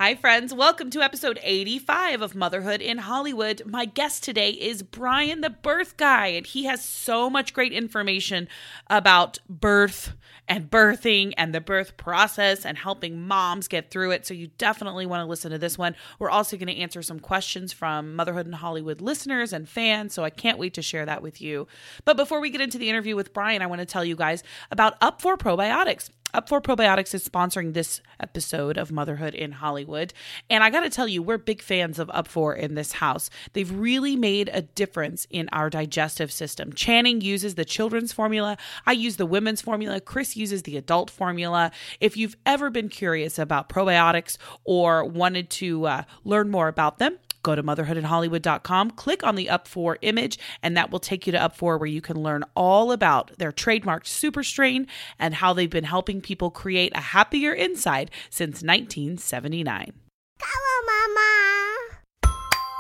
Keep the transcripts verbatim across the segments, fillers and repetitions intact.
Hi, friends. Welcome to episode eighty-five of Motherhood in Hollywood. My guest today is Brian, the birth guy, and he has so much great information about birth and birthing and the birth process and helping moms get through it. So you definitely want to listen to this one. We're also going to answer some questions from Motherhood in Hollywood listeners and fans, so I can't wait to share that with you. But before we get into the interview with Brian, I want to tell you guys about Up for Probiotics. Up for Probiotics is sponsoring this episode of Motherhood in Hollywood. And I got to tell you, we're big fans of Up for in this house. They've really made a difference in our digestive system. Channing uses the children's formula. I use the women's formula. Chris uses the adult formula. If you've ever been curious about probiotics or wanted to uh, learn more about them, go to motherhood in hollywood dot com, click on the Up for image, and that will take you to Up for, where you can learn all about their trademarked super strain and how they've been helping people create a happier inside since nineteen seventy-nine. Come on, Mama!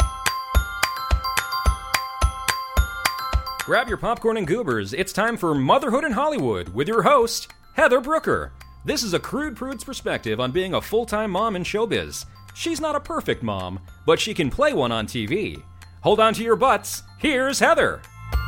Grab your popcorn and goobers. It's time for Motherhood in Hollywood with your host, Heather Brooker. This is a crude prude's perspective on being a full-time mom in showbiz. She's not a perfect mom, but she can play one on T V. Hold on to your butts. Here's Heather.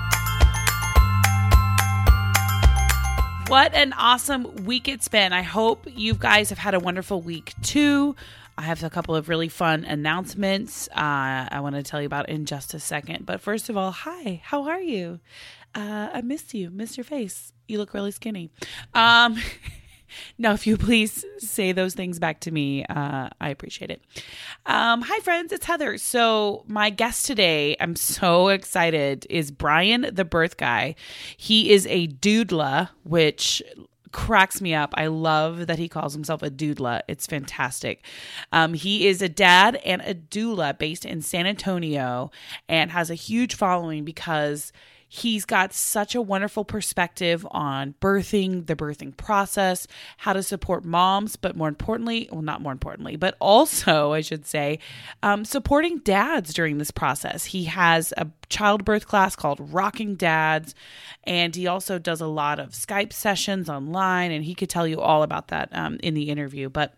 What an awesome week it's been. I hope you guys have had a wonderful week too. I have a couple of really fun announcements uh, I want to tell you about in just a second. But first of all, hi, how are you? Uh, I missed you, missed your face. You look really skinny. Um... Now, if you please say those things back to me, uh, I appreciate it. Um, hi, friends. It's Heather. So my guest today, I'm so excited, is Brian, the birth guy. He is a doula, which cracks me up. I love that he calls himself a doula. It's fantastic. Um, he is a dad and a doula based in San Antonio and has a huge following because he's got such a wonderful perspective on birthing, the birthing process, how to support moms, but more importantly, well, not more importantly, but also, I should say, um, supporting dads during this process. He has a childbirth class called Rocking Dads, and he also does a lot of Skype sessions online, and he could tell you all about that um, in the interview. But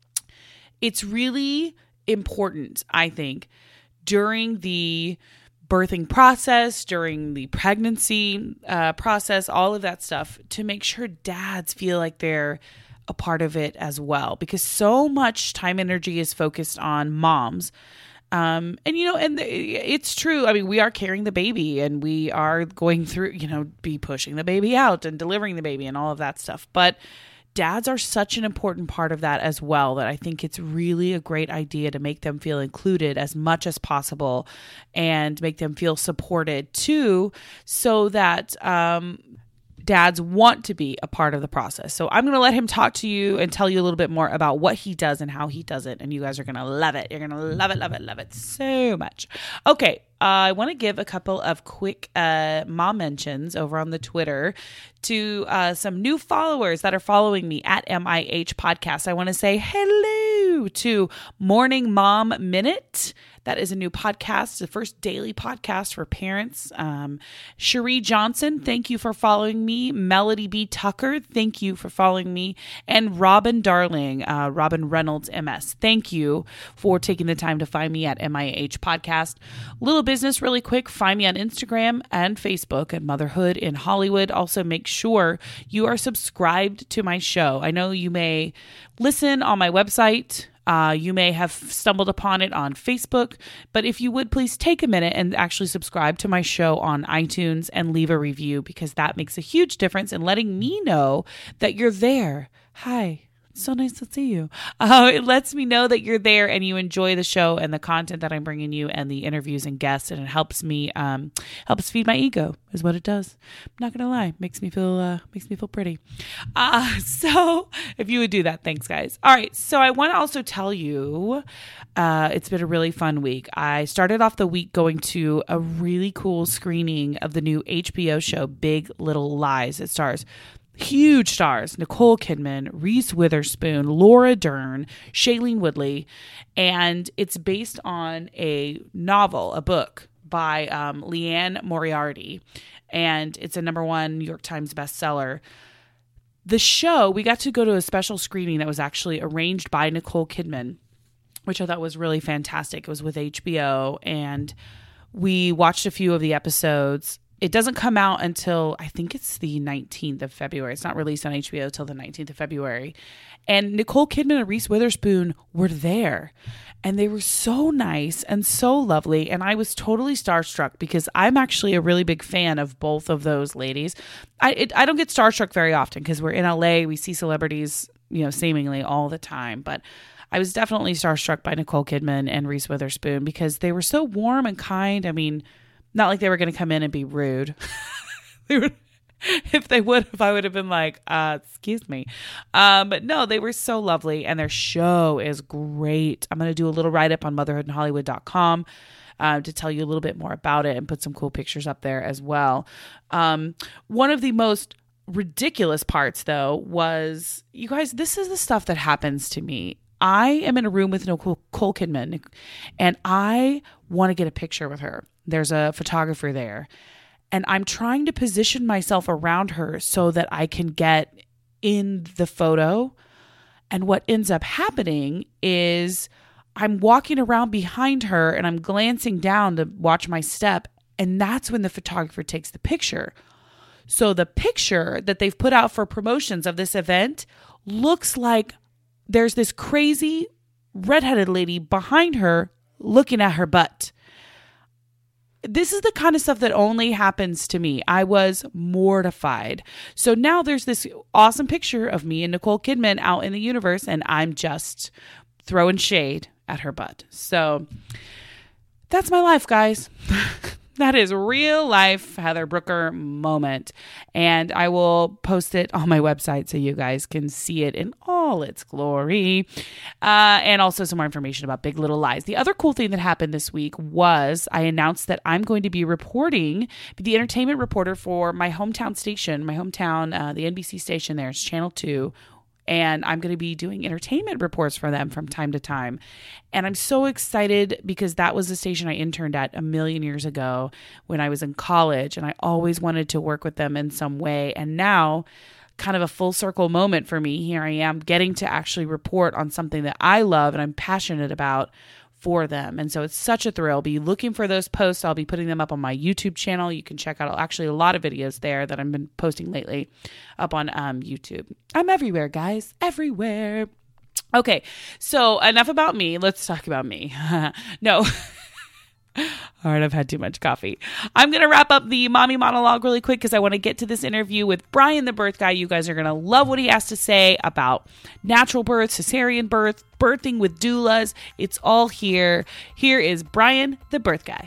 it's really important, I think, during the birthing process, during the pregnancy uh, process, all of that stuff, to make sure dads feel like they're a part of it as well, because so much time and energy is focused on moms. Um, and, you know, and it's true. I mean, we are carrying the baby and we are going through, you know, be pushing the baby out and delivering the baby and all of that stuff. But dads are such an important part of that as well, that I think it's really a great idea to make them feel included as much as possible and make them feel supported too, so that um, dads want to be a part of the process. So I'm going to let him talk to you and tell you a little bit more about what he does and how he does it. And you guys are going to love it. You're going to love it, love it, love it so much. Okay. Uh, I want to give a couple of quick uh, mom mentions over on the Twitter to uh, some new followers that are following me at M I H Podcast. I want to say hello to Morning Mom Minute. That is a new podcast, the first daily podcast for parents. Um, Cherie Johnson, thank you for following me. Melody B. Tucker, thank you for following me. And Robin Darling, uh, Robin Reynolds, M S, thank you for taking the time to find me at M I H Podcast. Little business really quick, find me on Instagram and Facebook at Motherhood in Hollywood. Also, make sure you are subscribed to my show. I know you may listen on my website. Uh, you may have stumbled upon it on Facebook, but if you would please take a minute and actually subscribe to my show on iTunes and leave a review, because that makes a huge difference in letting me know that you're there. Hi. So nice to see you. Uh, it lets me know that you're there and you enjoy the show and the content that I'm bringing you and the interviews and guests, and it helps me um, helps feed my ego is what it does. I'm not gonna lie, makes me feel uh, makes me feel pretty. Uh, so if you would do that, thanks, guys. All right, so I want to also tell you, uh, it's been a really fun week. I started off the week going to a really cool screening of the new H B O show Big Little Lies. It stars huge stars: Nicole Kidman, Reese Witherspoon, Laura Dern, Shailene Woodley, and it's based on a novel, a book by um, Leanne Moriarty, and it's a number one New York Times bestseller. The show, we got to go to a special screening that was actually arranged by Nicole Kidman, which I thought was really fantastic. It was with H B O, and we watched a few of the episodes. It doesn't come out until, I think it's the nineteenth of February. It's not released on H B O till the nineteenth of February. And Nicole Kidman and Reese Witherspoon were there. And they were so nice and so lovely. And I was totally starstruck because I'm actually a really big fan of both of those ladies. I it, I don't get starstruck very often because we're in L A. We see celebrities, you know, seemingly all the time. But I was definitely starstruck by Nicole Kidman and Reese Witherspoon because they were so warm and kind. I mean, not like they were going to come in and be rude. They were, if they would have, I would have been like, uh, excuse me. Um, but no, they were so lovely, and their show is great. I'm going to do a little write-up on motherhood in hollywood dot com uh, to tell you a little bit more about it and put some cool pictures up there as well. Um, one of the most ridiculous parts, though, was, you guys, this is the stuff that happens to me. I am in a room with Nicole Kidman, and I want to get a picture with her. There's a photographer there, and I'm trying to position myself around her so that I can get in the photo. And what ends up happening is I'm walking around behind her and I'm glancing down to watch my step. And that's when the photographer takes the picture. So the picture that they've put out for promotions of this event looks like there's this crazy redheaded lady behind her looking at her butt. This is the kind of stuff that only happens to me. I was mortified. So now there's this awesome picture of me and Nicole Kidman out in the universe, and I'm just throwing shade at her butt. So that's my life, guys. That is real life Heather Brooker moment. And I will post it on my website so you guys can see it in all its glory. Uh, and also some more information about Big Little Lies. The other cool thing that happened this week was I announced that I'm going to be reporting, the entertainment reporter for my hometown station, my hometown, uh, the N B C station there is Channel two. And I'm going to be doing entertainment reports for them from time to time. And I'm so excited because that was the station I interned at a million years ago when I was in college. And I always wanted to work with them in some way. And now, kind of a full circle moment for me, here I am getting to actually report on something that I love and I'm passionate about for them. And so it's such a thrill. Be looking for those posts. I'll be putting them up on my YouTube channel. You can check out actually a lot of videos there that I've been posting lately up on um, YouTube. I'm everywhere, guys. Everywhere. Okay. So enough about me. Let's talk about me. No. All right, I've had too much coffee. I'm going to wrap up the mommy monologue really quick because I want to get to this interview with Brian, the birth guy. You guys are going to love what he has to say about natural birth, cesarean birth, birthing with doulas. It's all here. Here is Brian, the birth guy.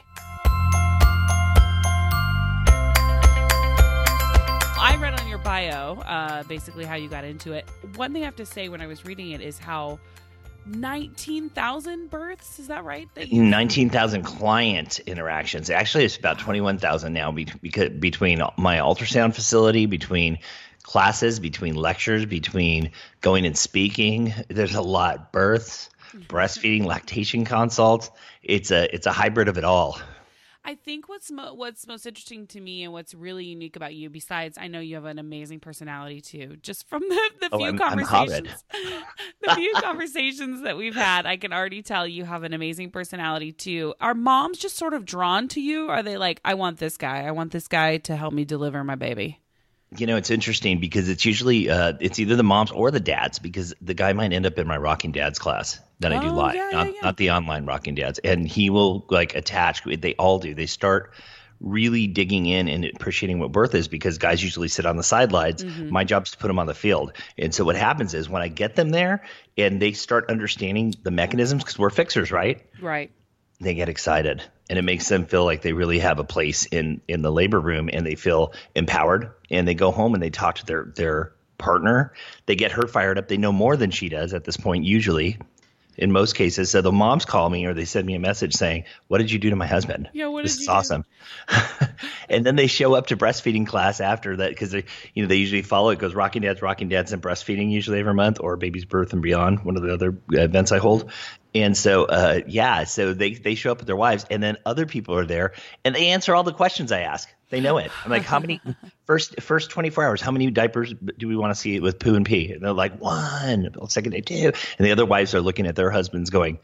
I read on your bio, uh, basically how you got into it. One thing I have to say when I was reading it is how nineteen thousand births, is that right? That nineteen thousand client interactions. Actually, it's about twenty-one thousand now be- because between my ultrasound facility, between classes, between lectures, between going and speaking. There's a lot. Births, breastfeeding, lactation consults. It's a it's a hybrid of it all. I think what's mo- what's most interesting to me and what's really unique about you, besides I know you have an amazing personality too, just from the, the oh, few I'm, conversations, I'm the few conversations that we've had, I can already tell you have an amazing personality too. Are moms just sort of drawn to you? Are they like, I want this guy, I want this guy to help me deliver my baby? You know, it's interesting because it's usually uh, it's either the moms or the dads, because the guy might end up in my Rocking Dads class that I do oh, live, yeah, not, yeah, yeah. not the online Rocking Dads. And he will like attach. They all do. They start really digging in and appreciating what birth is, because guys usually sit on the sidelines. Mm-hmm. My job is to put them on the field. And so what happens is when I get them there and they start understanding the mechanisms, because we're fixers, right? Right. They get excited, and it makes them feel like they really have a place in, in the labor room, and they feel empowered, and they go home and they talk to their, their partner. They get her fired up. They know more than she does at this point, usually, in most cases. So the moms call me or they send me a message saying, what did you do to my husband? Yeah, what this did is you awesome. And then they show up to breastfeeding class after that, because they, you know, they usually follow it. It goes Rocking Dads, Rocking Dads, and breastfeeding usually every month, or Baby's Birth and Beyond, one of the other events I hold. And so, uh, yeah, so they, they show up with their wives, and then other people are there, and they answer all the questions I ask. They know it. I'm like, how many first first twenty-four hours, how many diapers do we want to see with poo and pee? And they're like, one. Second day, two. And the other wives are looking at their husbands going,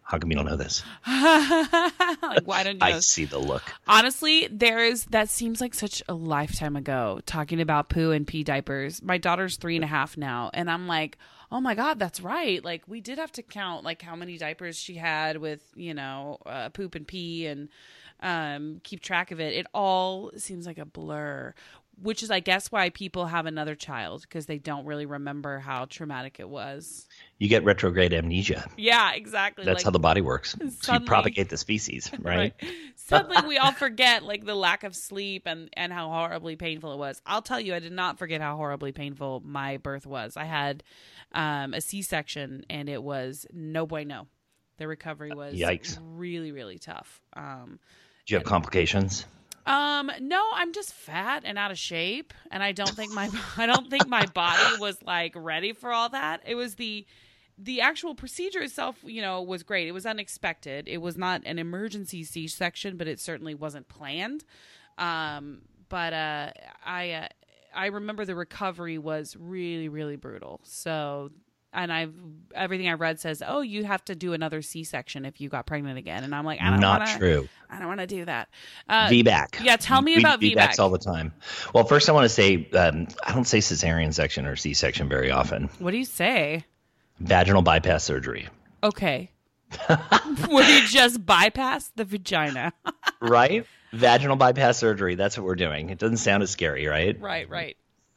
How come you don't know this? Like, why don't you I know? see the look. Honestly, there's that seems like such a lifetime ago talking about poo and pee diapers. My daughter's three and a half now, and I'm like, oh my God, that's right. Like, we did have to count like how many diapers she had with, you know, uh, poop and pee and um, keep track of it. It all seems like a blur, which is, I guess, why people have another child, because they don't really remember how traumatic it was. You get retrograde amnesia. Yeah, exactly. That's like, how the body works. So you suddenly- propagate the species, right? Right. Suddenly we all forget like the lack of sleep and, and how horribly painful it was. I'll tell you, I did not forget how horribly painful my birth was. I had um, a C-section, and it was no bueno. The recovery was Yikes. really, really tough. Um, Do you have complications? um, no, I'm just fat and out of shape, and I don't think my I don't think my body was like ready for all that. It was the the actual procedure itself, you know, was great. It was unexpected. It was not an emergency C-section, but it certainly wasn't planned. Um, but uh, I uh, I remember the recovery was really, really brutal. So, and I've everything I read says, oh, you have to do another C-section if you got pregnant again. And I'm like, I don't Not wanna, true. I don't want to do that. Uh, V BAC. Yeah, tell me We about do V BAC. all the time. Well, first I want to say um, I don't say cesarean section or C-section very often. What do you say? Vaginal bypass surgery. Okay. Where you just bypass the vagina. Right? Vaginal bypass surgery. That's what we're doing. It doesn't sound as scary, right? Right, right.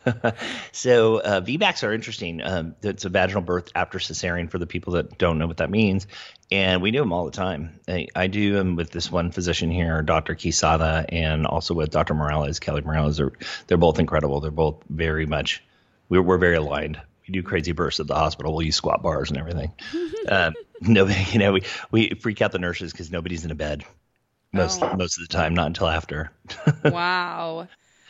So uh, V BACs are interesting. Um, it's a vaginal birth after cesarean for the people that don't know what that means. And we do them all the time. I, I do them with this one physician here, Doctor Quesada, and also with Doctor Morales, Kelly Morales. They're, they're both incredible. They're both very much, we're, we're very aligned. We do crazy bursts at the hospital. We'll use squat bars and everything. um, nobody, you know, we, we freak out the nurses because nobody's in a bed most Oh. most of the time, not until after. Wow.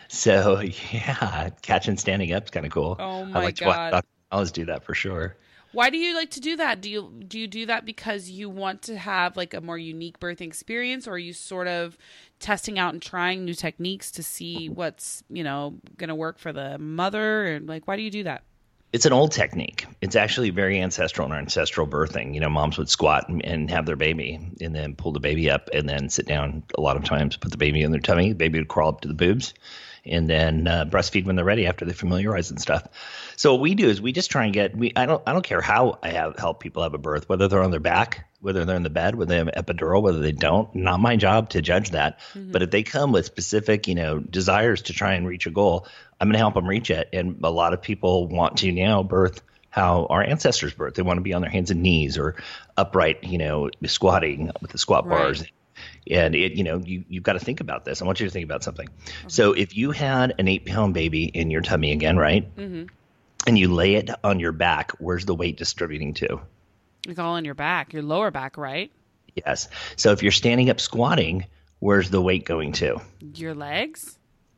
So yeah, catching standing up is kind of cool. Oh I my like to God. watch Doctor Morales do that for sure. Why do you like to do that? Do you do you do that because you want to have like a more unique birthing experience, or are you sort of testing out and trying new techniques to see what's, you know, going to work for the mother? And like, why do you do that? It's an old technique. It's actually very ancestral in our ancestral birthing. You know, moms would squat and, and have their baby and then pull the baby up and then sit down a lot of times, put the baby in their tummy. The baby would crawl up to the boobs and then uh, breastfeed when they're ready after they familiarize and stuff. So what we do is we just try and get, we I don't I don't care how I have help people have a birth, whether they're on their back, whether they're in the bed, whether they have an epidural, whether they don't. Not my job to judge that. Mm-hmm. But if they come with specific, you know, desires to try and reach a goal, I'm going to help them reach it. And a lot of people want to now birth how our ancestors birthed. They want to be on their hands and knees or upright, you know, squatting with the squat Right. bars. And it, you know, you, you've got to think about this. I want you to think about something. Okay. So if you had an eight pound baby in your tummy again, right? Mm-hmm. And you lay it on your back, where's the weight distributing to? It's all on your back, your lower back, right? Yes. So if you're standing up squatting, where's the weight going to? Your legs?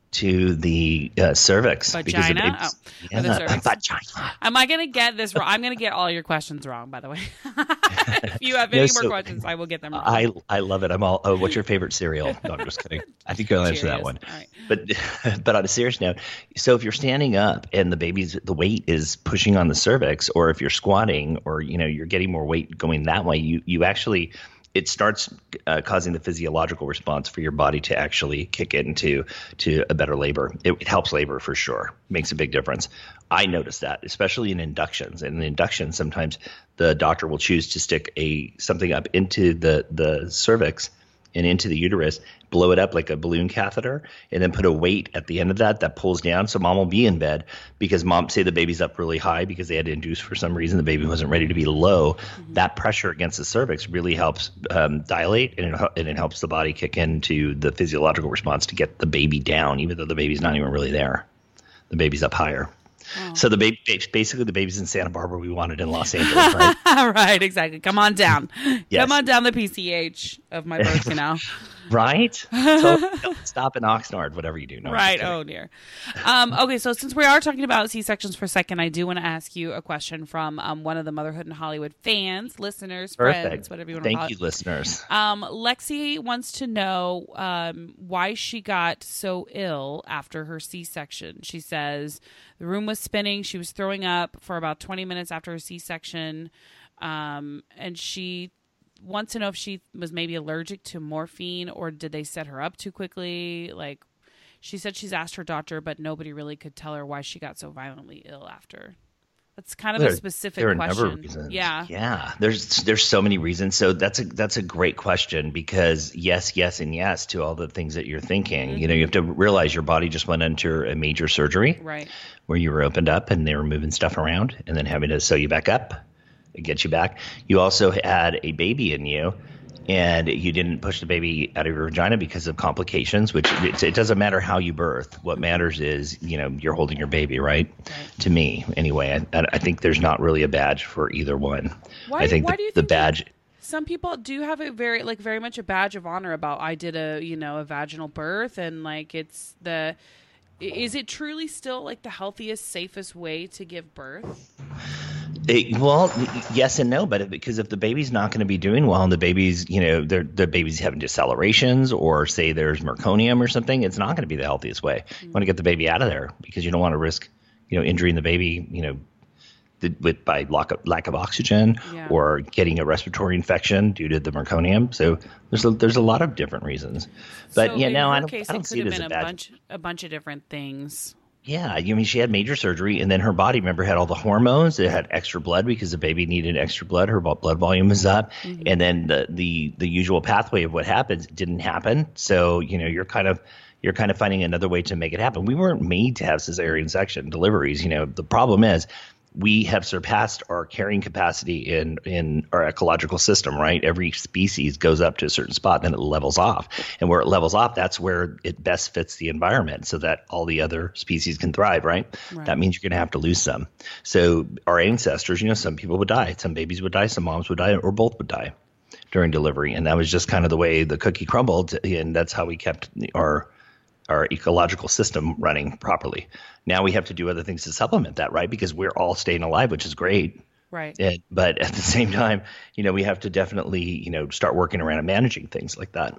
To the uh, cervix. Because the Vagina? baby's- Oh, yeah, or the cervix. vagina. Am I going to get this wrong? I'm going to get all your questions wrong, by the way. If you have No, any so- more questions, I will get them wrong. I I love it. I'm all. Oh, what's your favorite cereal? No, I'm just kidding. I think you'll answer that Cheerios. one. All right. But but on a serious note, so if you're standing up and the baby's the weight is pushing on the cervix, or if you're squatting, or you know you're getting more weight going that way, you you actually it starts uh, causing the physiological response for your body to actually kick into to a better labor. It, it helps labor for sure. Makes a big difference. I notice that, especially in inductions. And in inductions, sometimes the doctor will choose to stick a something up into the the cervix and into the uterus, blow it up like a balloon catheter, and then put a weight at the end of that that pulls down. So mom will be in bed because mom, say the baby's up really high because they had to induce for some reason, the baby wasn't ready to be low. Mm-hmm. That pressure against the cervix really helps um, dilate, and it, and it helps the body kick into the physiological response to get the baby down, even though the baby's not even really there. The baby's up higher. Oh. So the baby, basically the baby's in Santa Barbara. We want it in Los Angeles, right? Right, exactly. Come on down. Yes. Come on down the P C H of my birth canal. Right? So stop in Oxnard, whatever you do. No, right. Oh, dear. Um, okay, so since we are talking about C-sections for a second, I do want to ask you a question from um, one of the Motherhood in Hollywood fans, listeners, Perfect. friends, whatever you want Thank to call you, it. listeners. Um, Lexi wants to know um, why she got so ill after her C-section. She says the room was spinning. She was throwing up for about twenty minutes after her C-section. Um, and she wants to know if she was maybe allergic to morphine or did they set her up too quickly? Like, she said she's asked her doctor, but nobody really could tell her why she got so violently ill after. That's kind of there, a specific there are question. A number of reasons. Yeah. Yeah. There's there's so many reasons. So that's a that's a great question because yes, yes, and yes to all the things that you're thinking. Mm-hmm. You know, you have to realize your body just went under a major surgery. Right. Where you were opened up and they were moving stuff around and then having to sew you back up and get you back. You also had a baby in you. And you didn't push the baby out of your vagina because of complications, which it, it doesn't matter how you birth. What matters is, you know, you're holding your baby, right? right. To me, anyway. I, I think there's not really a badge for either one. Why, I think why the, do you the think badge. Some people do have a very, like, very much a badge of honor about I did a, you know, a vaginal birth, and like it's the. Is it truly still like the healthiest, safest way to give birth? It, well, yes and no, but because if the baby's not going to be doing well and the baby's, you know, the baby's having decelerations or say there's meconium or something, it's not going to be the healthiest way. Mm-hmm. You want to get the baby out of there because you don't want to risk, you know, injuring the baby, you know, the, with by lack of, lack of oxygen yeah. or getting a respiratory infection due to the meconium. So there's a, there's a lot of different reasons. But so yeah, no, I don't, case, I don't it see it as been a a bad bunch, a bunch of different things. Yeah, I mean, she had major surgery, and then her body, remember, had all the hormones. It had extra blood because the baby needed extra blood. Her blood volume was up, mm-hmm. and then the, the the usual pathway of what happens didn't happen. So you know, you're kind of you're kind of finding another way to make it happen. We weren't made to have cesarean section deliveries. You know, the problem is we have surpassed our carrying capacity in in our ecological system, right? Every species goes up to a certain spot, then it levels off. And where it levels off, that's where it best fits the environment so that all the other species can thrive, right? right. That means you're going to have to lose some. So our ancestors, you know, some people would die. Some babies would die, some moms would die, or both would die during delivery. And that was just kind of the way the cookie crumbled. And that's how we kept our our ecological system running properly. Now we have to do other things to supplement that, right? Because we're all staying alive, which is great. Right. And, but at the same time, you know, we have to definitely, you know, start working around and managing things like that.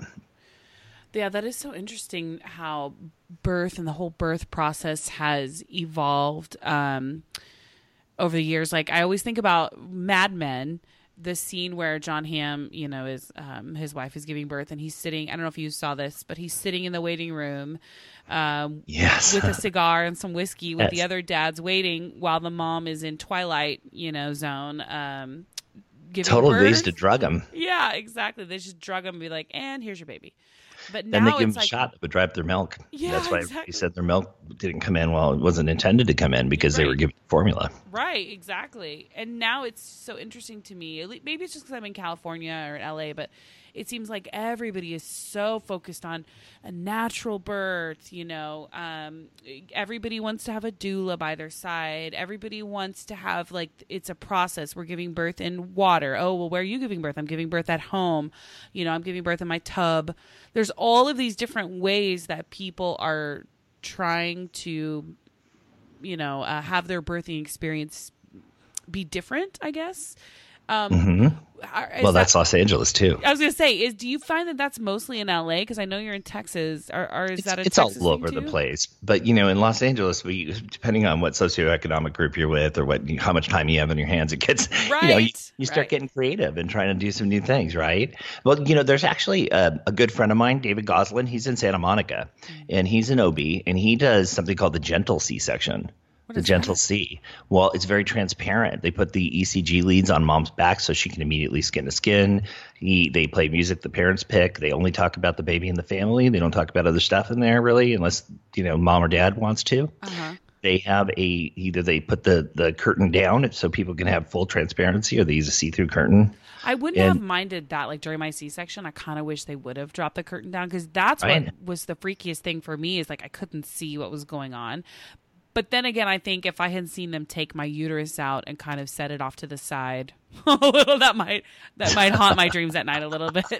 Yeah, that is so interesting how birth and the whole birth process has evolved um, over the years. Like I always think about Mad Men, the scene where John Hamm, you know, is um, his wife is giving birth and he's sitting, I don't know if you saw this, but he's sitting in the waiting room um, yes. with a cigar and some whiskey with yes. the other dads waiting while the mom is in twilight, you know, zone. Um, giving Total birth. ways to drug them. Yeah, exactly. They just drug them and be like, and here's your baby. But now then they give it's them like, a shot that would dry up their milk. Yeah, That's why exactly. he said their milk didn't come in. Well, it wasn't intended to come in because right. they were given formula. Right, exactly. And now it's so interesting to me. Maybe it's just because I'm in California or in L A, but it seems like everybody is so focused on a natural birth. You know, um, everybody wants to have a doula by their side. Everybody wants to have, like, it's a process. We're giving birth in water. Oh, well, where are you giving birth? I'm giving birth at home. You know, I'm giving birth in my tub. There's all of these different ways that people are trying to, you know, uh, have their birthing experience be different, I guess. Um, mm-hmm. Well, that's that, Los Angeles too. I was going to say, is do you find that that's mostly in L A? Because I know you're in Texas. Or, or is it's, that a it's Texas all over thing the too? place. But you know, in Los Angeles, we depending on what socioeconomic group you're with or what how much time you have in your hands, it gets right. you know you, you start right. getting creative and trying to do some new things, right? Well, you know, there's actually a, a good friend of mine, David Goslin. He's in Santa Monica, mm-hmm. and he's an O B, and he does something called the gentle C-section. The gentle that? C. Well, it's very transparent. They put the E C G leads on mom's back so she can immediately skin to skin. He, they play music the parents pick. They only talk about the baby and the family. They don't talk about other stuff in there really, unless you know mom or dad wants to. Uh-huh. They have a either they put the the curtain down so people can have full transparency, or they use a see-through curtain. I wouldn't and, have minded that. Like during my C-section, I kind of wish they would have dropped the curtain down because that's right. what was the freakiest thing for me. Is like I couldn't see what was going on. But then again, I think if I had seen them take my uterus out and kind of set it off to the side, a little that might that might haunt my dreams at night a little bit.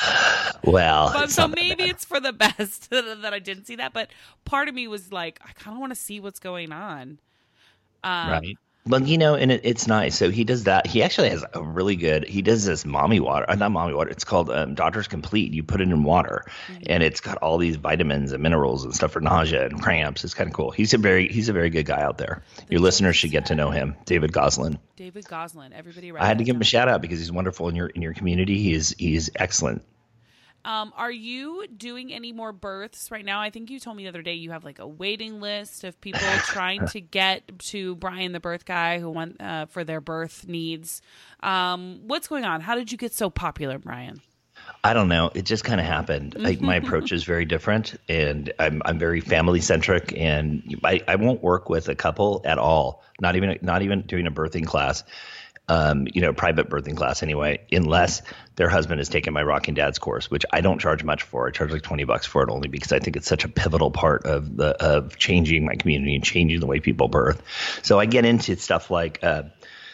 Well, but, so maybe it's for the best that I didn't see that. But part of me was like, I kind of want to see what's going on. Um, right. Well, you know, and it, it's nice. So he does that. He actually has a really good, he does this mommy water, uh, not mommy water. It's called um, Doctor's Complete. You put it in water mm-hmm. and it's got all these vitamins and minerals and stuff for nausea and cramps. It's kind of cool. He's a very, he's a very good guy out there. The Your listeners should get to know him. David Goslin. David Goslin. Everybody. I had to give him a shout out because he's wonderful in your, in your community. He is, he is excellent. Um, are you doing any more births right now? I think you told me the other day you have like a waiting list of people trying to get to Brian, the birth guy, who want uh, for their birth needs. Um, what's going on? How did you get so popular, Brian? I don't know. It just kind of happened. Like, my approach is very different, and I'm I'm very family centric, and I, I won't work with a couple at all. Not even not even doing a birthing class. Um, you know, private birthing class anyway, unless their husband has taken my Rocking Dads course, which I don't charge much for. I charge like twenty bucks for it only because I think it's such a pivotal part of the of changing my community and changing the way people birth. So I get into stuff like uh,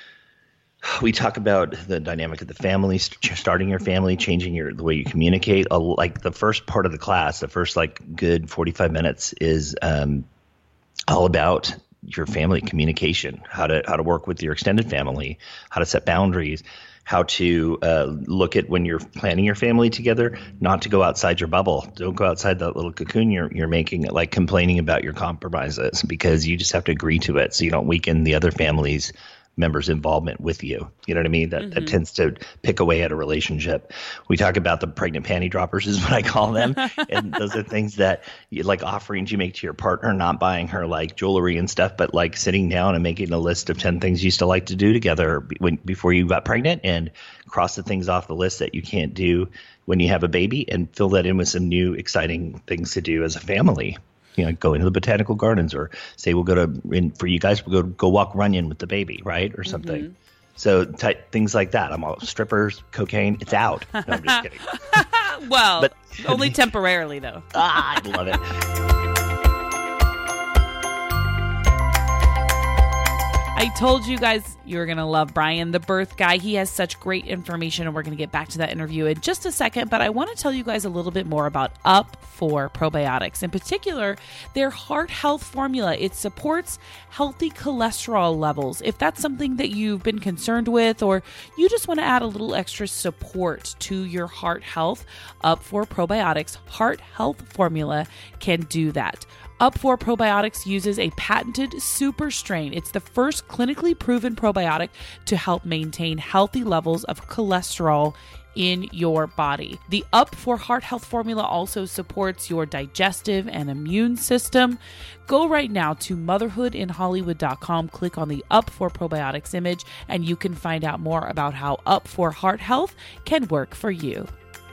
we talk about the dynamic of the family, st- starting your family, changing your the way you communicate. Uh, like the first part of the class, the first like good forty-five minutes is um, all about your family communication, how to how to work with your extended family, how to set boundaries, how to uh, look at when you're planning your family together, not to go outside your bubble. Don't go outside that little cocoon you're you're making, like complaining about your compromises, because you just have to agree to it so you don't weaken the other family's members' involvement with you. You know what I mean? That, mm-hmm. that tends to pick away at a relationship. We talk about the pregnant panty droppers is what I call them. And those are things that you, like offerings you make to your partner, not buying her like jewelry and stuff, but like sitting down and making a list of ten things you used to like to do together when, before you got pregnant, and cross the things off the list that you can't do when you have a baby, and fill that in with some new exciting things to do as a family. You know, go into the botanical gardens, or say we'll go to in, for you guys we'll go go walk Runyon with the baby, right, or something. Mm-hmm. So t- things like that. I'm all strippers, cocaine. It's out. No, I'm just kidding. Well, but, only temporarily though. ah, I love it. I told you guys you were going to love Brian, the birth guy. He has such great information, and we're going to get back to that interview in just a second. But I want to tell you guys a little bit more about Up for Probiotics. In particular, their heart health formula. It supports healthy cholesterol levels. If that's something that you've been concerned with, or you just want to add a little extra support to your heart health, Up for Probiotics Heart Health Formula can do that. Up for Probiotics uses a patented super strain. It's the first clinically proven probiotic to help maintain healthy levels of cholesterol in your body. The Up for Heart Health formula also supports your digestive and immune system. Go right now to motherhood in hollywood dot com, click on the Up for Probiotics image, and you can find out more about how Up for Heart Health can work for you.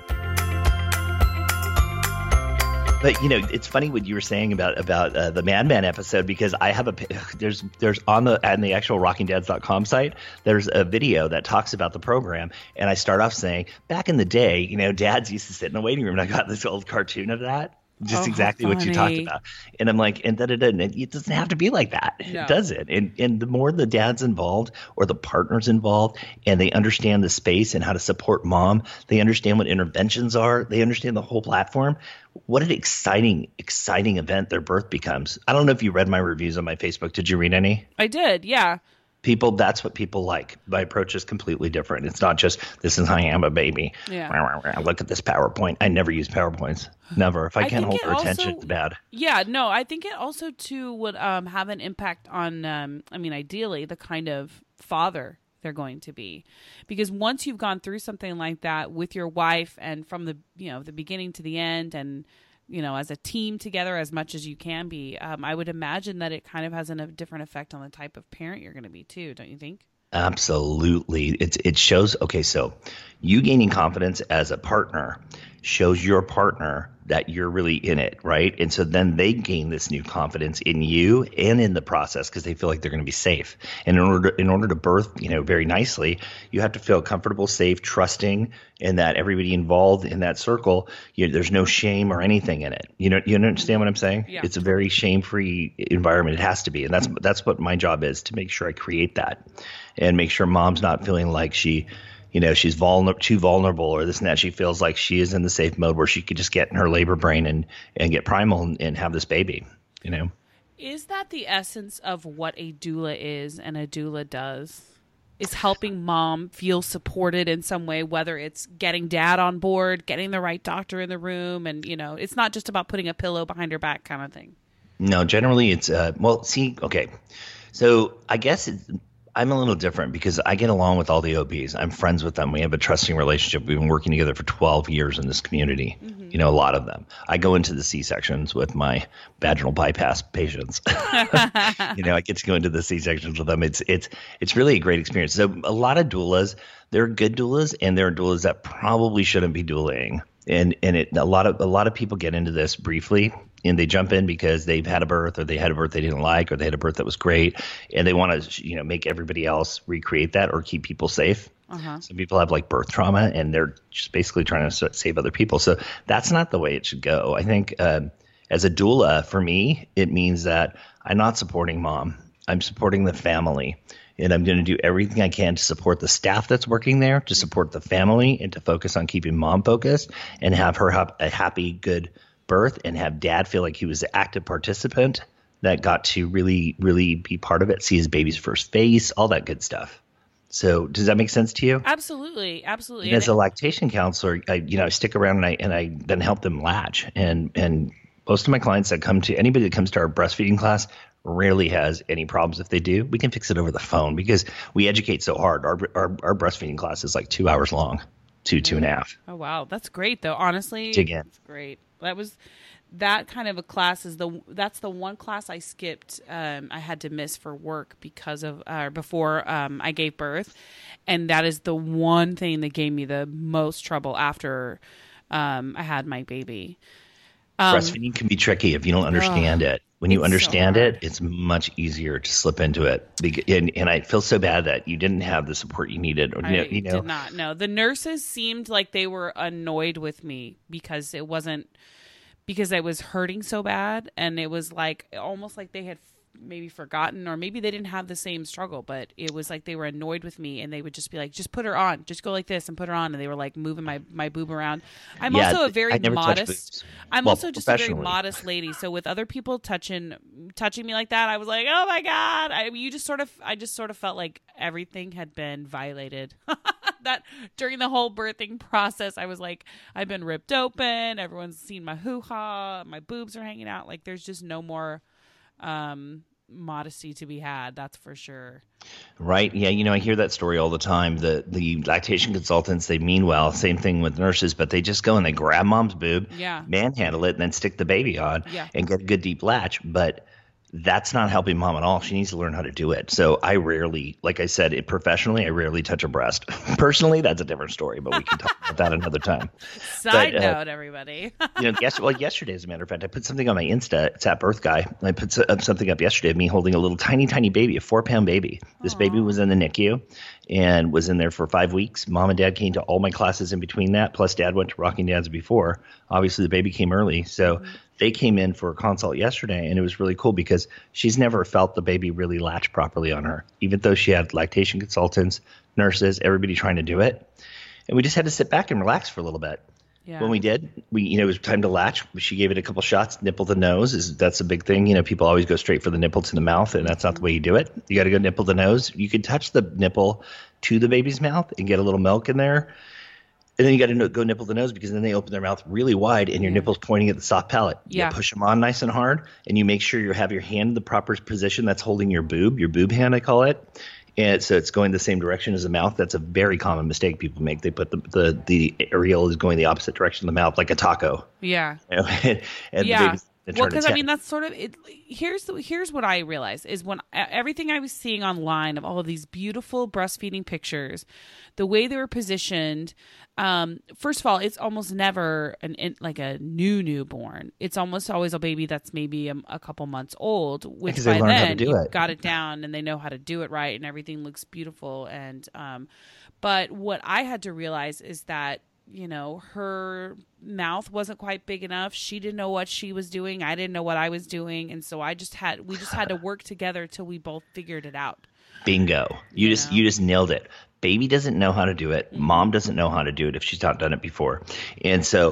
But you know, it's funny what you were saying about about uh, the Madman episode, because I have a there's there's on the on the actual rocking dads dot com site, there's a video that talks about the program, and I start off saying, back in the day, you know, dads used to sit in the waiting room, and I got this old cartoon of that. Just oh, exactly what you talked about. And I'm like, and da, da, da, and it doesn't have to be like that. No. It doesn't. And and the more the dad's involved or the partner's involved, and they understand the space and how to support mom, they understand what interventions are, they understand the whole platform. What an exciting, exciting event their birth becomes. I don't know if you read my reviews on my Facebook. Did you read any? I did, yeah. People, that's what people like. My approach is completely different. It's not just, this is how I am a baby. Yeah. Look at this PowerPoint. I never use PowerPoints. Never. If I, I can't hold their also, attention, it's bad. Yeah, no, I think it also, too, would um, have an impact on, um, I mean, ideally, the kind of father they're going to be. Because once you've gone through something like that with your wife, and from the, you know, the beginning to the end, and you know, as a team together as much as you can be, um, I would imagine that it kind of has an, a different effect on the type of parent you're going to be too, don't you think? Absolutely. It's, it shows, okay, so you gaining confidence as a partner shows your partner that you're really in it, right? And so then they gain this new confidence in you and in the process, because they feel like they're going to be safe. And in order to, in order to birth, you know, very nicely, you have to feel comfortable, safe, trusting, and that everybody involved in that circle, you, there's no shame or anything in it. You know, you understand what I'm saying? Yeah. It's a very shame-free environment. It has to be, and that's that's what my job is, to make sure I create that, and make sure mom's not feeling like she. You know, she's vulnerable, too vulnerable, or this and that. She feels like she is in the safe mode where she could just get in her labor brain and, and get primal and, and have this baby, you know? Is that the essence of what a doula is and a doula does? Is helping mom feel supported in some way, whether it's getting dad on board, getting the right doctor in the room, and, you know, it's not just about putting a pillow behind her back kind of thing. No, generally it's, uh, well, see, okay. So I guess it's, I'm a little different because I get along with all the O Bs. I'm friends with them. We have a trusting relationship. We've been working together for twelve years in this community. Mm-hmm. You know, a lot of them. I go into the C-sections with my vaginal bypass patients. You know, I get to go into the C-sections with them. It's it's it's really a great experience. So a lot of doulas, there are good doulas and there are doulas that probably shouldn't be doulaing. And and it a lot of a lot of people get into this briefly and they jump in because they've had a birth or they had a birth they didn't like or they had a birth that was great and they want to, you know, make everybody else recreate that or keep people safe. Uh-huh. Some people have like birth trauma and they're just basically trying to save other people. So that's not the way it should go. I think um, as a doula, for me, it means that I'm not supporting mom. I'm supporting the family. And I'm going to do everything I can to support the staff that's working there, to support the family, and to focus on keeping mom focused and have her have a happy, good birth and have dad feel like he was an active participant that got to really, really be part of it, see his baby's first face, all that good stuff. So does that make sense to you? Absolutely. Absolutely. And as a lactation counselor, I, you know, I stick around and I, and I then help them latch. And, and most of my clients that come to anybody that comes to our breastfeeding class rarely has any problems. If they do, we can fix it over the phone because we educate so hard. Our our, our breastfeeding class is like two hours long, two, two and a half. Oh, wow. That's great, though. Honestly, dig in. That's great. That was that kind of a class is the that's the one class I skipped. Um, I had to miss for work because of uh, before um, I gave birth. And that is the one thing that gave me the most trouble after um, I had my baby. Um, Breastfeeding can be tricky if you don't understand oh, it. When you understand so it, it's much easier to slip into it. And, and I feel so bad that you didn't have the support you needed. Or, I you know, did not. No, the nurses seemed like they were annoyed with me because it wasn't because I was hurting so bad, and it was like almost like they had maybe forgotten, or maybe they didn't have the same struggle, but it was like they were annoyed with me, and they would just be like, just put her on, just go like this and put her on. And they were like moving my, my boob around. I'm yeah, also a very modest, I'm well, also just a very modest lady. So with other people touching, touching me like that, I was like, oh my God, I, you just sort of, I just sort of felt like everything had been violated. That during the whole birthing process, I was like, I've been ripped open. Everyone's seen my hoo-ha. My boobs are hanging out. Like there's just no more, um, modesty to be had, that's for sure. Right. Yeah. You know, I hear that story all the time. The the lactation consultants, they mean well. Same thing with nurses, but they just go and they grab mom's boob, yeah, manhandle it, and then stick the baby on, yeah, and get a good deep latch. But that's not helping mom at all. She needs to learn how to do it. So I rarely, like I said, it, professionally, I rarely touch a breast. Personally, that's a different story, but we can talk about that another time. Side but, uh, note, everybody. you know, yes, well, yesterday, as a matter of fact, I put something on my Insta. It's at Birth Guy. I put up something up yesterday of me holding a little tiny, tiny baby, a four-pound baby. This Aww. baby was in the N I C U and was in there for five weeks. Mom and dad came to all my classes in between that, plus dad went to Rocking Dads before. Obviously, the baby came early, so mm-hmm. they came in for a consult yesterday, and it was really cool because she's never felt the baby really latch properly on her, even though she had lactation consultants, nurses, everybody trying to do it. And we just had to sit back and relax for a little bit. Yeah. When we did, we you know, it was time to latch. She gave it a couple shots, nipple to nose. Is That's a big thing. You know, people always go straight for the nipple to the mouth, and that's not the way you do it. You got to go nipple to nose. You can touch the nipple to the baby's mouth and get a little milk in there. And then you got to go nipple to nose because then they open their mouth really wide and your yeah. nipple's pointing at the soft palate. Yeah. You push them on nice and hard, and you make sure you have your hand in the proper position that's holding your boob, your boob hand, I call it. And so it's going the same direction as the mouth. That's a very common mistake people make. They put the the, the areola is going the opposite direction of the mouth, like a taco. Yeah. You know, and, and yeah. the baby's Well, because I mean, that's sort of it. Here's the, here's what I realized is when everything I was seeing online of all of these beautiful breastfeeding pictures, the way they were positioned. Um, first of all, it's almost never an like a new newborn. It's almost always a baby that's maybe a, a couple months old, which because by they learn then how to do you've it. got it down and they know how to do it right, and everything looks beautiful. And um, but what I had to realize is that, you know, her mouth wasn't quite big enough. She didn't know what she was doing. I didn't know what I was doing. And so I just had, we just had to work together till we both figured it out. Bingo. You, you just, know? you just nailed it. Baby doesn't know how to do it. Mom doesn't know how to do it if she's not done it before. And so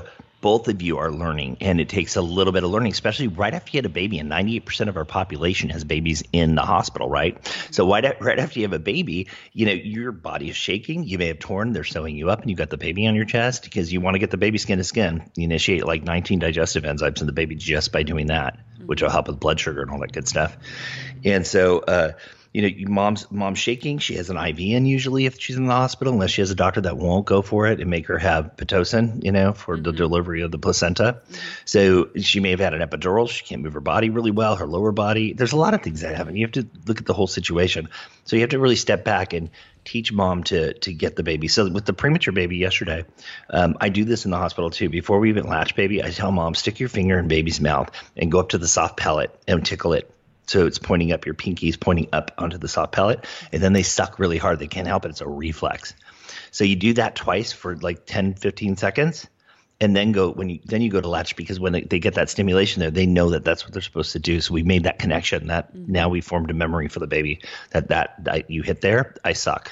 both of you are learning, and it takes a little bit of learning, especially right after you had a baby. And ninety-eight percent of our population has babies in the hospital, right? So right, right after you have a baby, you know, your body is shaking. You may have torn. They're sewing you up, and you got the baby on your chest because you want to get the baby skin to skin. You initiate like nineteen digestive enzymes in the baby just by doing that, which will help with blood sugar and all that good stuff. And so, uh, you know, mom's mom's shaking. She has an I V in usually if she's in the hospital, unless she has a doctor that won't go for it and make her have Pitocin, you know, for mm-hmm. the delivery of the placenta. Mm-hmm. So she may have had an epidural. She can't move her body really well, her lower body. There's a lot of things that happen. You have to look at the whole situation. So you have to really step back and teach mom to to get the baby. So with the premature baby yesterday, um, I do this in the hospital too. Before we even latch baby, I tell mom, stick your finger in baby's mouth and go up to the soft pellet and tickle it. So it's pointing up, your pinky's pointing up onto the soft pellet, and then they suck really hard. They can't help it. It's a reflex. So you do that twice for like ten, fifteen seconds, and then go when you then you go to latch, because when they, they get that stimulation there, they know that that's what they're supposed to do. So we made that connection. That mm-hmm. now we formed a memory for the baby that, that that you hit there, I suck.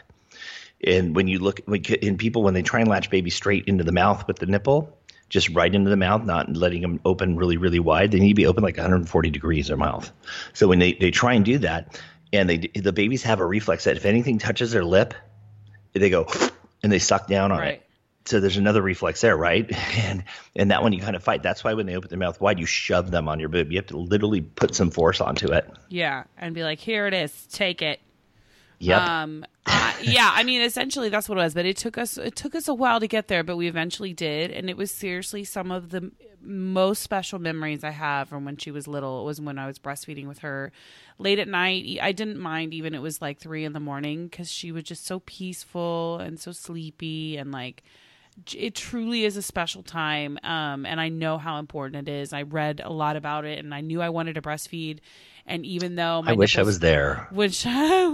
And when you look in people, when they try and latch baby straight into the mouth with the nipple, just right into the mouth, not letting them open really, really wide. They need to be open like one hundred forty degrees their mouth. So when they, they try and do that, and they the babies have a reflex that if anything touches their lip, they go and they suck down on right. it. So there's another reflex there, right? And and that one you kind of fight. That's why when they open their mouth wide, you shove them on your boob. You have to literally put some force onto it. Yeah, and be like, here it is, take it. Yep. Um, uh, yeah, I mean, essentially that's what it was, but it took us, it took us a while to get there, but we eventually did. And it was seriously some of the most special memories I have from when she was little. It was when I was breastfeeding with her late at night. I didn't mind even it was like three in the morning, because she was just so peaceful and so sleepy, and like, it truly is a special time. Um, and I know how important it is. I read a lot about it, and I knew I wanted to breastfeed. And even though my I wish nipples, I was there, which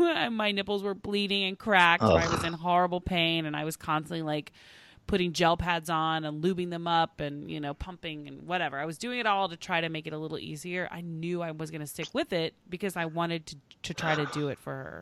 my nipples were bleeding and cracked, oh. I was in horrible pain, and I was constantly like putting gel pads on and lubing them up and, you know, pumping and whatever. I was doing it all to try to make it a little easier. I knew I was going to stick with it because I wanted to, to try to do it for her.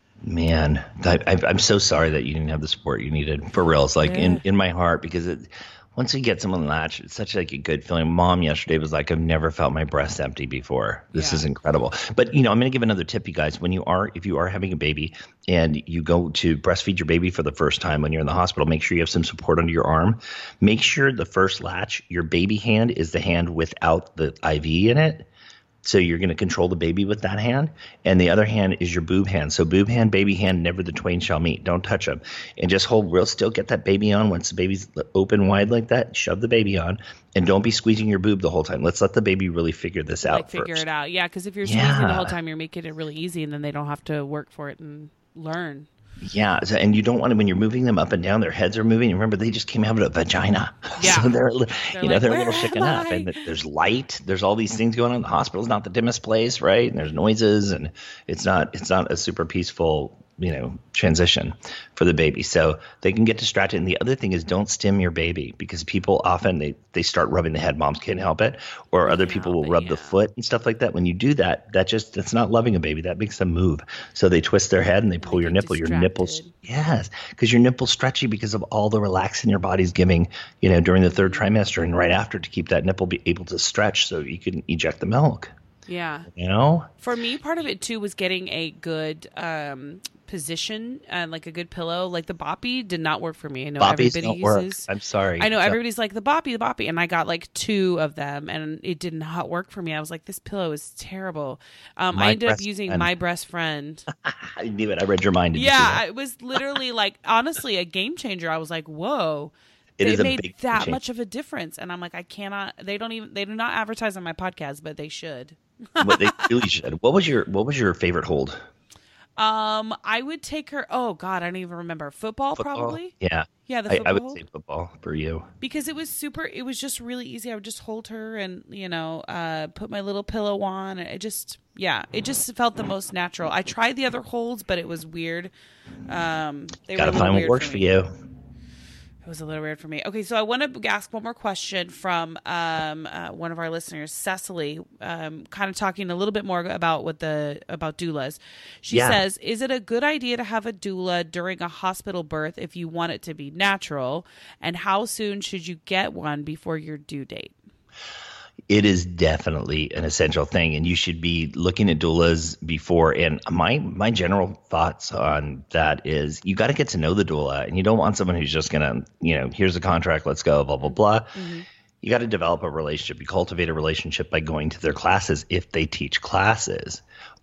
Man, I, I'm so sorry that you didn't have the support you needed, for real. It's like yeah. in, in my heart, because it, once you get someone latch, it's such like a good feeling. Mom yesterday was like, I've never felt my breast empty before. This yeah. is incredible. But, you know, I'm going to give another tip, you guys. When you are, if you are having a baby and you go to breastfeed your baby for the first time when you're in the hospital, make sure you have some support under your arm. Make sure the first latch, your baby hand is the hand without the I V in it. So you're going to control the baby with that hand, and the other hand is your boob hand. So boob hand, baby hand, never the twain shall meet. Don't touch them, and just hold real still. Get that baby on. Once the baby's open wide like that, shove the baby on, and don't be squeezing your boob the whole time. Let's let the baby really figure this out. Like figure first. it out, yeah. Because if you're yeah. squeezing the whole time, you're making it really easy, and then they don't have to work for it and learn. Yeah, so, and you don't want to, when you're moving them up and down, their heads are moving. Remember, they just came out of a vagina. Yeah. So they're, they're you know, like, they're a little shaken I? up. And there's light. There's all these things going on. The hospital's not the dimmest place, right? And there's noises, and it's not it's not a super peaceful, you know, transition for the baby. So they can get distracted. And the other thing is, don't stim your baby, because people often, they, they start rubbing the head. Moms can't help it. Or other people will it, rub yeah. the foot and stuff like that. When you do that, that just, that's not loving a baby. That makes them move. So they twist their head and they pull they your nipple. distracted. Your nipples. Yes. Because your nipple's stretchy because of all the relaxin your body's giving, you know, during the third trimester and right after, to keep that nipple be able to stretch so you can eject the milk. Yeah. You know? For me, part of it too was getting a good um, position, and like a good pillow. Like the Boppy did not work for me. I know Boppies everybody don't uses. Work. I'm sorry. I know so, everybody's like the Boppy, the Boppy, and I got like two of them, and it did not work for me. I was like, this pillow is terrible. Um, I ended up using friend. My Breast Friend. I knew it. I read your mind. Did yeah, it was literally like, honestly, a game changer. I was like, whoa. It they is a made big that change. much of a difference, and I'm like, I cannot. They don't even. They do not advertise on my podcast, but they should. But they really should. What was your What was your favorite hold? Um, I would take her. Oh God, I don't even remember. Football, Football? probably. Yeah, yeah. The I, football I would hold. say football for you, because it was super. It was just really easy. I would just hold her and, you know, uh, put my little pillow on, and it just, yeah, it just felt the most natural. I tried the other holds, but it was weird. Um, they gotta were find what weird works for, for me. you. It was a little weird for me. Okay, so I want to ask one more question from um, uh, one of our listeners, Cecily, um, kind of talking a little bit more about what the about doulas. She Yeah. says, "Is it a good idea to have a doula during a hospital birth if you want it to be natural? And how soon should you get one before your due date?" It is definitely an essential thing, and you should be looking at doulas before. And my my general thoughts on that is you got to get to know the doula, and you don't want someone who's just gonna, you know, here's a contract, let's go, blah blah blah. Mm-hmm. You got to develop a relationship. You cultivate a relationship by going to their classes if they teach classes.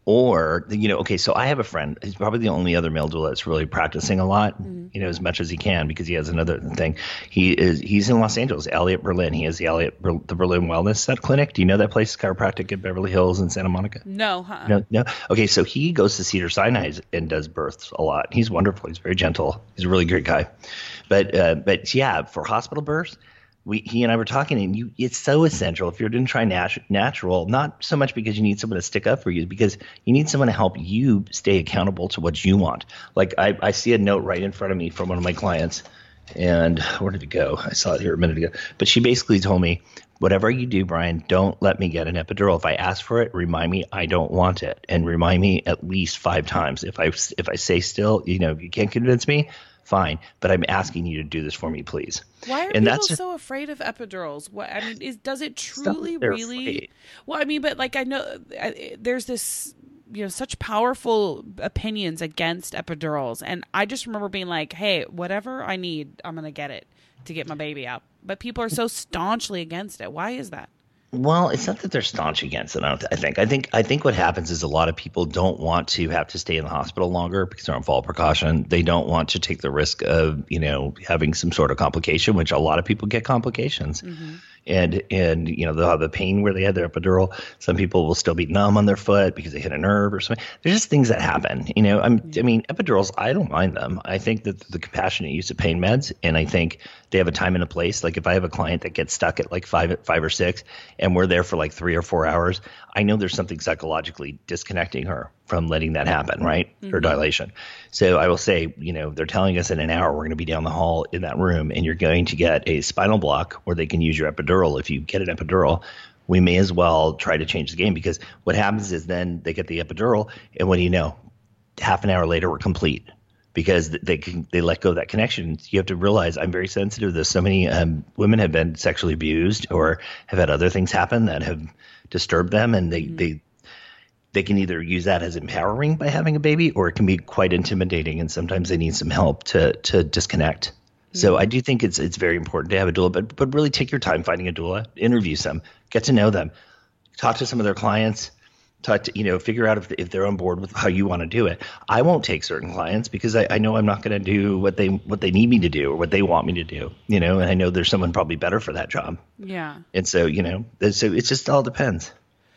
Or, you know, okay, so I have a friend, he's probably the only other male doula that's really practicing a lot, mm-hmm. you know, as much as he can, because he has another thing. He is, he's in Los Angeles, Elliott Berlin. He has the Elliott, the Berlin Wellness Clinic. Do you know that place, chiropractic in Beverly Hills and Santa Monica? No, huh? No, no. Okay, so he goes to Cedar Sinai and does births a lot. He's wonderful. He's very gentle. He's a really great guy. But, uh, but yeah, for hospital births, We, he and I were talking, and you, it's so essential if you're going to try nat- natural, not so much because you need someone to stick up for you, because you need someone to help you stay accountable to what you want. Like I, I see a note right in front of me from one of my clients, and where did it go? I saw it here a minute ago. But she basically told me, whatever you do, Brian, don't let me get an epidural. If I ask for it, remind me I don't want it, and remind me at least five times. If I if I say still, you know, if you can't convince me, fine, but I'm asking you to do this for me, please. Why are and people that's so afraid of epidurals? What I mean is, does it truly they're really? afraid. Well, I mean, but like I know I, there's this, you know, such powerful opinions against epidurals, and I just remember being like, "Hey, whatever I need, I'm gonna get it to get my baby out." But people are so staunchly against it. Why is that? Well, it's not that they're staunch against it. I, don't, I think. I think. I think what happens is a lot of people don't want to have to stay in the hospital longer because they're on fall precaution. They don't want to take the risk of, you know, having some sort of complication, which a lot of people get complications. Mm-hmm. And and you know they'll have the pain where they had their epidural. Some people will still be numb on their foot because they hit a nerve or something. There's just things that happen. You know, I'm, I mean, epidurals, I don't mind them. I think that the compassionate use of pain meds, and I think they have a time and a place. Like if I have a client that gets stuck at like five, five or six, and we're there for like three or four hours, I know there's something psychologically disconnecting her from letting that happen, right? Mm-hmm. Or dilation. So I will say, you know, they're telling us in an hour we're going to be down the hall in that room, and you're going to get a spinal block where they can use your epidural. If you get an epidural, we may as well try to change the game, because what happens is then they get the epidural, and what do you know? Half an hour later, we're complete. Because they can, they let go of that connection. You have to realize I'm very sensitive to this. So many um, women have been sexually abused or have had other things happen that have disturbed them, and they, mm-hmm. they they can either use that as empowering by having a baby, or it can be quite intimidating, and sometimes they need some help to to disconnect. Mm-hmm. So I do think it's it's very important to have a doula, but but really take your time finding a doula, interview some, get to know them, talk to some of their clients. Talk to, you know, figure out if, if they're on board with how you want to do it. I won't take certain clients because I, I know I'm not going to do what they what they need me to do or what they want me to do, you know, and I know there's someone probably better for that job. Yeah. And so, you know, so it just all depends.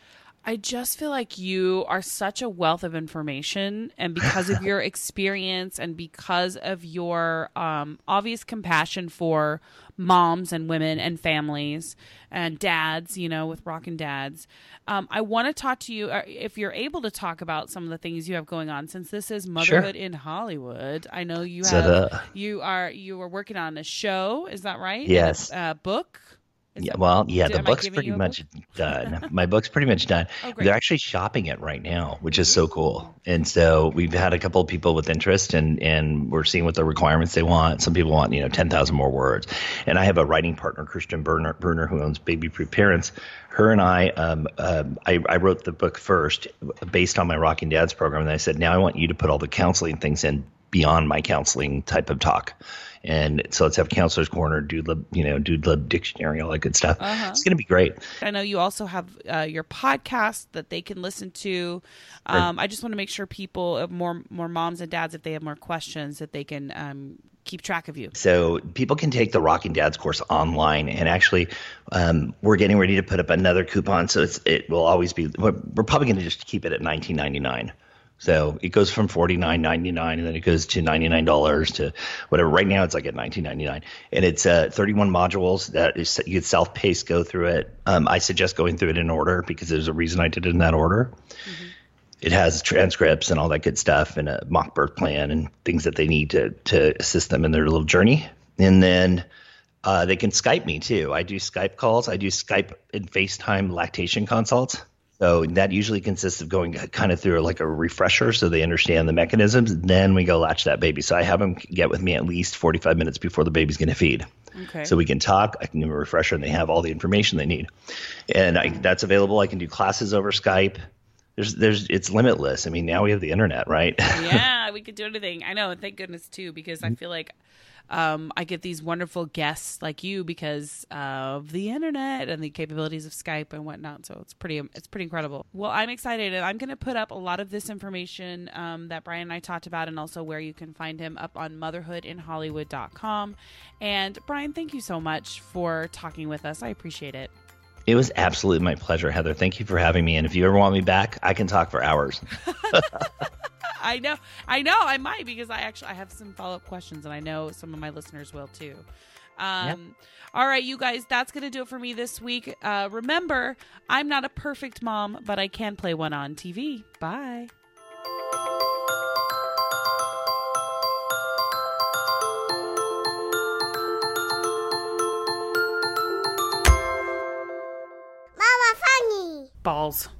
I just feel like you are such a wealth of information, and because of your experience and because of your um, obvious compassion for moms and women and families and dads, you know, with Rockin' Dads, um, I want to talk to you, if you're able to talk about some of the things you have going on, since this is Motherhood Sure. in Hollywood. I know you So have, the, you are, you are working on a show. Is that right? Yes. And a, a book. Is Yeah, that, well, yeah, did, the am I book's giving pretty you a much book? done. My book's pretty much done. Oh, great. They're actually shopping it right now, which is so cool. And so we've had a couple of people with interest, and, and we're seeing what the requirements they want. Some people want, you know, ten thousand more words. And I have a writing partner, Christian Bruner, Bruner who owns Baby Proof Parents. Her and I, um, um, I, I wrote the book first based on my Rockin' Dads program. And I said, now I want you to put all the counseling things in beyond my counseling type of talk. And so let's have Counselor's Corner, Dude Lib, you know, Dude Lib Dictionary, all that good stuff. Uh-huh. It's going to be great. I know you also have uh, your podcast that they can listen to. Um, I just want to make sure people, uh, more more moms and dads, if they have more questions, that they can um, keep track of you. So people can take the Rockin' Dads course online, and actually um, we're getting ready to put up another coupon. So it's, it will always be, we're, we're probably going to just keep it at nineteen ninety-nine. So it goes from forty-nine ninety-nine, and then it goes to ninety-nine dollars to whatever. Right now it's like at nineteen ninety-nine, and it's uh, thirty-one modules that is, you could self-paced go through it. Um, I suggest going through it in order because there's a reason I did it in that order. Mm-hmm. It has transcripts and all that good stuff, and a mock birth plan and things that they need to to assist them in their little journey. And then uh, they can Skype me too. I do Skype calls. I do Skype and FaceTime lactation consults. So that usually consists of going kind of through like a refresher so they understand the mechanisms. Then we go latch that baby. So I have them get with me at least forty-five minutes before the baby's going to feed. Okay. So we can talk. I can do a refresher and they have all the information they need. And I, that's available. I can do classes over Skype. There's, there's, it's limitless. I mean, now we have the internet, right? Yeah, we could do anything. I know. And thank goodness too, because I feel like Um, I get these wonderful guests like you because of the internet and the capabilities of Skype and whatnot. So it's pretty, it's pretty incredible. Well, I'm excited, and I'm going to put up a lot of this information um, that Brian and I talked about, and also where you can find him up on motherhood in hollywood dot com. And Brian, thank you so much for talking with us. I appreciate it. It was absolutely my pleasure, Heather. Thank you for having me. And if you ever want me back, I can talk for hours. I know, I know, I might, because I actually I have some follow up questions, and I know some of my listeners will too. Um, yep. All right, you guys, that's gonna do it for me this week. Uh, remember, I'm not a perfect mom, but I can play one on T V. Bye. Mama funny. Balls.